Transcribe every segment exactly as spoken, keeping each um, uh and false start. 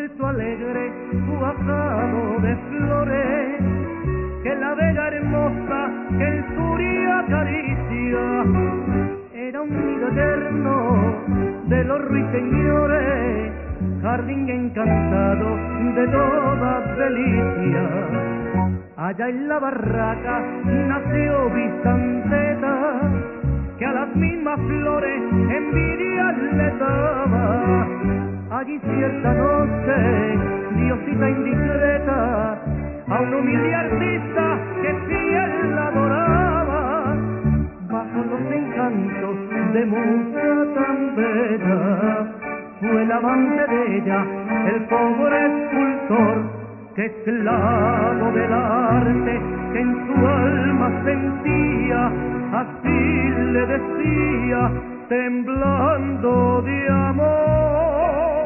puerto alegre, cuajado de flores, que la vega hermosa que el sur acaricia, era un nido eterno de los ruiseñores, jardín encantado de toda delicia. Allá en la barraca nació Vicenteta, que a las mismas flores envidia le daba. Allí cierta noche, diosita indiscreta, a un humilde artista que fiel la adoraba, bajo los encantos de musa tan bella, fue el amante de ella, el pobre escultor, que esclavo del arte que en su alma sentía, así le decía, temblando de amor: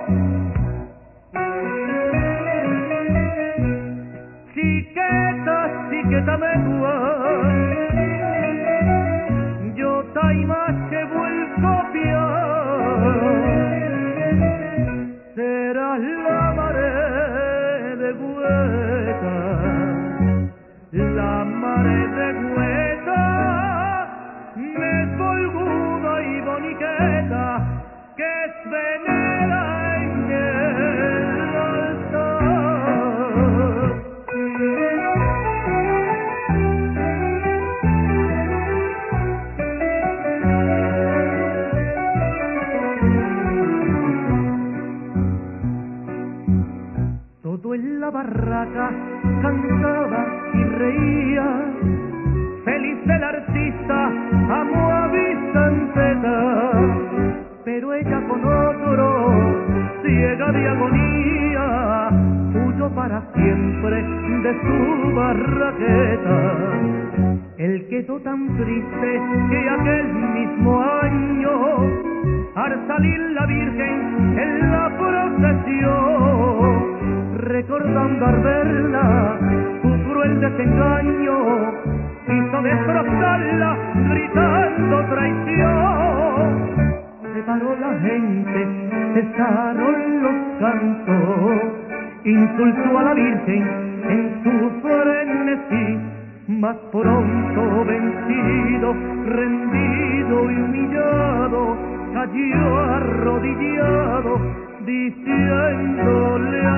chiqueta, chiqueta megua, yo taimache vuelco copiar, serás la mare de Hueta, la mare de Hueta, me colguda y boniqueta, que es venera en el altar. Todo en la barraca cantaba y reía, feliz el artista, amó a Vicenteta, pero ella con otro, ciega de agonía, huyó para siempre de su barraqueta. Él quedó tan triste que aquel mismo año, al salir la Virgen en la procesión, recordando al verla su cruel desengaño, quiso destrozarla gritando traición. Se paró la gente, cesaron los cantos, insultó a la Virgen en su frenesí, mas pronto vencido, rendido y humillado, cayó arrodillado, diciéndole a